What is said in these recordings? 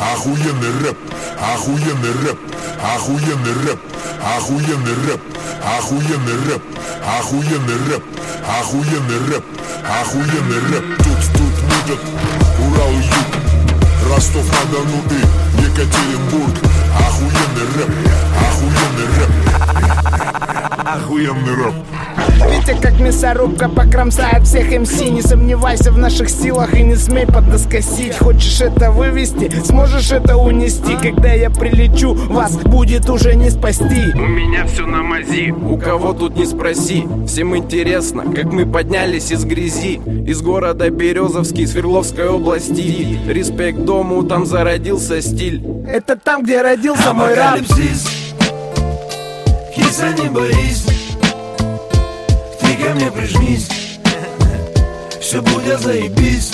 охуенный рэп, охуенный рэп, охуенный рэп, охуенный рэп, охуенный рэп, охуенный рэп, охуенный рэп, охуенный рэп. Тут мутят Урал и Юг, Ростов-на-Дону и Екатеринбург. Охуенный рэп, охуенный рэп, охуенный рэп. Витя как мясорубка покромсает всех МС. Не сомневайся в наших силах и не смей подоскосить. Хочешь это вывести, сможешь это унести. Когда я прилечу, вас будет уже не спасти. У меня все на мази, у кого тут не спроси. Всем интересно, как мы поднялись из грязи. Из города Березовский, Свердловской области. Респект дому, там зародился стиль. Это там, где родился мой рап. Киса, не боись, ты ко мне прижмись, все будет заебись.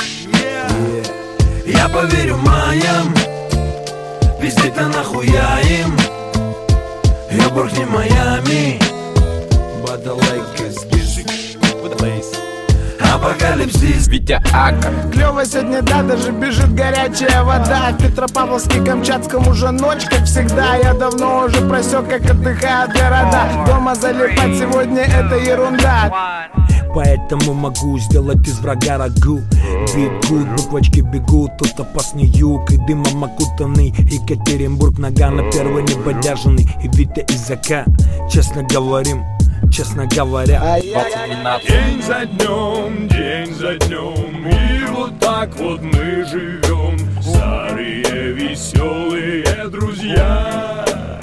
Я поверю маям, везде-то нахуяем. Ёбург не Майами, but the lake is busy with the bass. Апокалипсис, Витя Ака. Клёво сегодня, да, даже бежит горячая вода. В Петропавловске, Камчатском уже ночь, как всегда. Я давно уже просек, как отдыхают города. Дома залипать сегодня это ерунда. Поэтому могу сделать из врага рагу. Бегут, буквочки бегут, тут опасный юг. И дымом окутанный Екатеринбург, нога на первый небодяженный. И Витя из АК, честно говорим, честно говоря. День за днем, и вот так вот мы живем. Старые веселые друзья.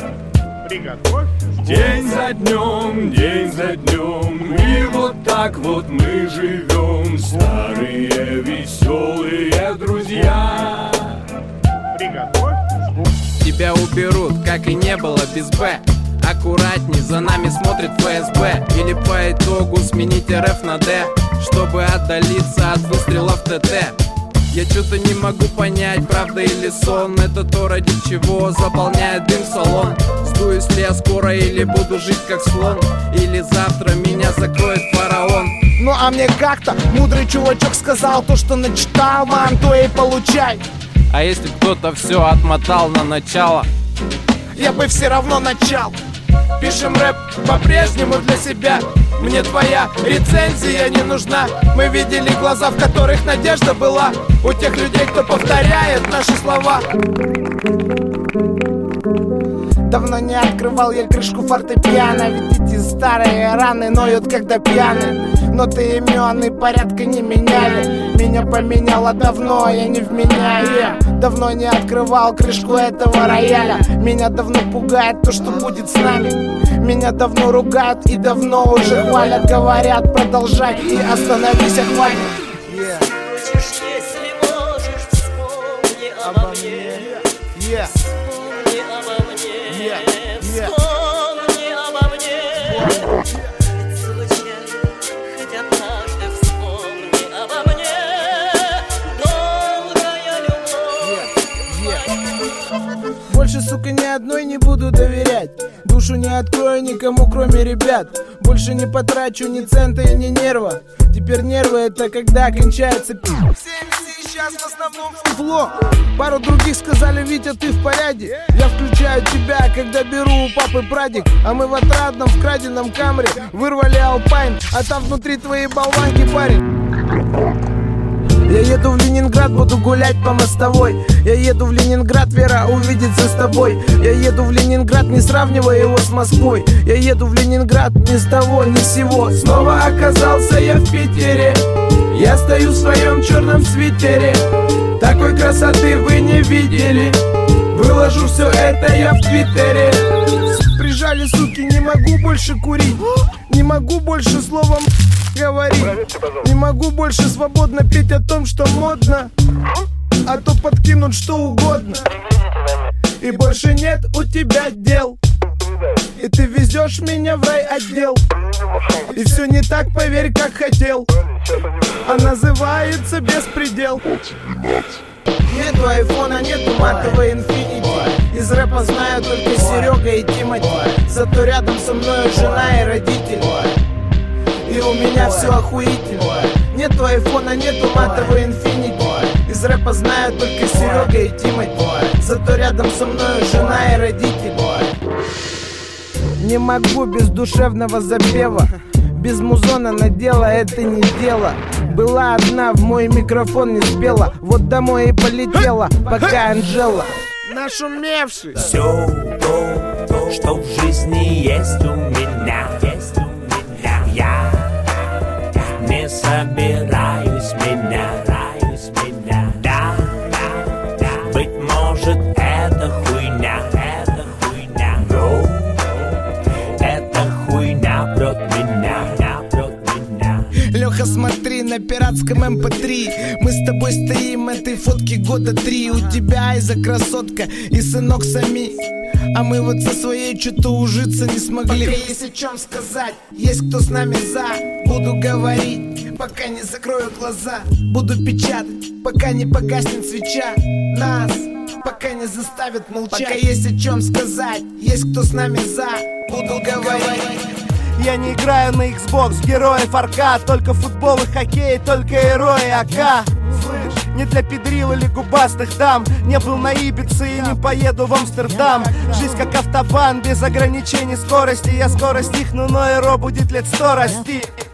День за днем, и вот так вот мы живем. Старые веселые друзья. Тебя уберут, как и не было без Б. Аккуратней, за нами смотрит ФСБ. Или по итогу сменить РФ на Д, чтобы отдалиться от выстрелов ТТ. Я что-то не могу понять, правда или сон. Это то, ради чего заполняет дым салон. Сдуюсь ли я скоро или буду жить как слон? Или завтра меня закроет фараон? Ну а мне как-то мудрый чувачок сказал: то, что начитал, мам, то и получай. А если кто-то все отмотал на начало? Я бы все равно начал. Пишем рэп по-прежнему для себя. Мне твоя рецензия не нужна. Мы видели глаза, в которых надежда была. У тех людей, кто повторяет наши слова. Давно не открывал я крышку фортепиано. Ведь эти старые раны ноют, когда пьяны. Ноты имен и порядка не меняли. Меня поменяло давно, я не вменяю. Давно не открывал крышку этого рояля. Меня давно пугает то, что будет с нами. Меня давно ругают и давно уже хвалят. Говорят, продолжай и остановись, хватит. Если можешь, вспомни обо мне. Вспомни обо мне. Вспомни обо мне. Случай, хоть однажды вспомни обо мне. Долгая любовь. Больше, сука, ни одной не буду доверять. Душу не открою никому, кроме ребят. Больше не потрачу ни цента и ни нерва. Теперь нервы — это когда кончается пи***. Сейчас в основном фуфло. Пару других сказали: Витя, ты в порядке. Я включаю тебя, когда беру у папы прадик. А мы в отрадном, в краденом камре вырвали алпайн, а там внутри твои болванки, парень. Я еду в Ленинград, буду гулять по мостовой. Я еду в Ленинград, Вера, увидеться с тобой. Я еду в Ленинград, не сравнивая его с Москвой. Я еду в Ленинград, ни с того, ни с сего. Снова оказался я в Питере. Я стою в своем черном свитере. Такой красоты вы не видели. Выложу все это я в Твиттере. Прижали, суки, не могу больше курить. Не могу больше словом говорить. Не могу больше свободно петь о том, что модно. А то подкинут что угодно. И больше нет у тебя дел. И ты везешь меня в райотдел. И все не так, поверь, как хотел. А называется беспредел. Нету айфона, нету матовой инфинити. Из рэпа знаю только Серега и Тимати. Зато рядом со мной жена и родители. И у меня все охуительно. Нету айфона, нету матовой инфинити. Из Из рэпа знаю только Серега и Тимати. Зато рядом со мною жена и родители. Не могу без душевного запева. Без музона на дело это не дело. Была одна, в мой микрофон не спела. Вот домой и полетела, пока Анжела. Нашумевший. Все то, что в жизни есть у меня, я не собираюсь менять. Да, быть может это хуйня, но эта хуйня прет меня. Леха, смотри, на пиратском MP3 мы с тобой стоим этой фотки года 3. У тебя Айза красотка и сынок Сами, а мы вот со своей что-то ужиться не смогли. Пока есть о чем сказать, есть кто с нами за. Буду говорить, пока не закрою глаза. Буду печатать, пока не погаснет свеча. Нас пока не заставят молчать. Пока есть о чем сказать, есть кто с нами за. Буду говорить. Я не играю на Xbox, героев аркад. Только футбол и хоккей, только герои АК. Не для педрил или губастых дам. Не был на Ибице и не поеду в Амстердам. Жизнь как автобан, без ограничений скорости. Я скоро стихну, но эро будет лет 100 расти.